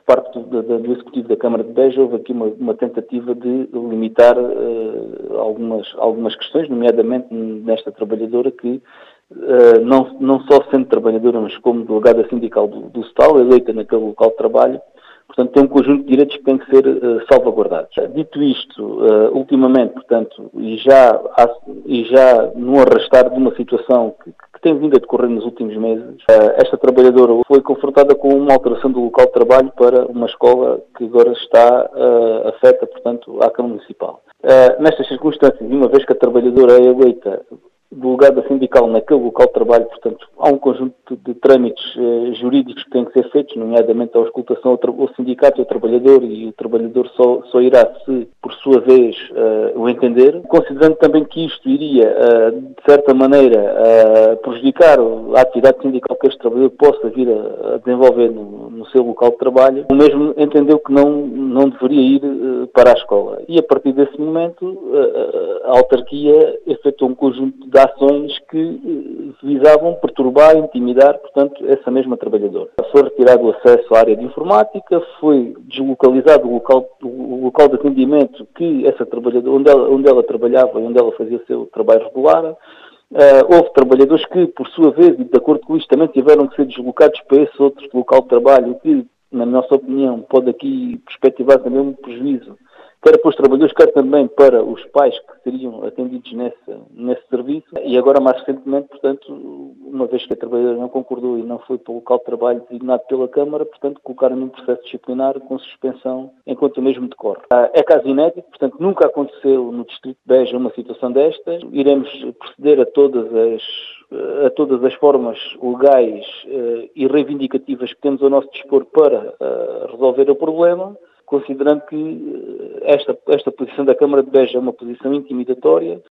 parte do Executivo da Câmara de Beja houve aqui uma tentativa de limitar algumas questões, nomeadamente nesta trabalhadora que, não só sendo trabalhadora, mas como delegada sindical do SETAL, eleita naquele local de trabalho, portanto tem um conjunto de direitos que têm que ser salvaguardados. Dito isto, ultimamente, portanto, e já no arrastar de uma situação que tem vindo a decorrer nos últimos meses, esta trabalhadora foi confrontada com uma alteração do local de trabalho para uma escola que agora está afeta, portanto, à Câmara Municipal. Nestas circunstâncias, e uma vez que a trabalhadora é eleita delegada sindical naquele local de trabalho, portanto, há um conjunto de trâmites jurídicos que têm que ser feitos, nomeadamente a auscultação ao sindicato, ao trabalhador, e o trabalhador só irá, se por sua vez o entender, considerando também que isto iria, de certa maneira, prejudicar a atividade sindical que este trabalhador possa vir a desenvolver no seu local de trabalho, o mesmo entendeu que não deveria ir para a escola. E a partir desse momento, a autarquia efetuou um conjunto de ações que visavam perturbar, intimidar, portanto, essa mesma trabalhadora. Foi retirado o acesso à área de informática, foi deslocalizado o local de atendimento que essa trabalhadora, onde ela trabalhava e onde ela fazia o seu trabalho regular. Houve trabalhadores que, por sua vez, e de acordo com isto, também tiveram que ser deslocados para esse outro local de trabalho, que, na nossa opinião, pode aqui perspectivar também um prejuízo, quer para os trabalhadores, quer também para os pais que seriam atendidos nesse serviço. E agora, mais recentemente, portanto, uma vez que a trabalhadora não concordou e não foi para o local de trabalho designado pela Câmara, portanto, colocaram num processo disciplinar com suspensão enquanto o mesmo decorre. É caso inédito, portanto, nunca aconteceu no Distrito de Beja uma situação destas. Iremos proceder a todas as formas legais e reivindicativas que temos ao nosso dispor para resolver o problema, considerando que esta posição da Câmara de Beja é uma posição intimidatória,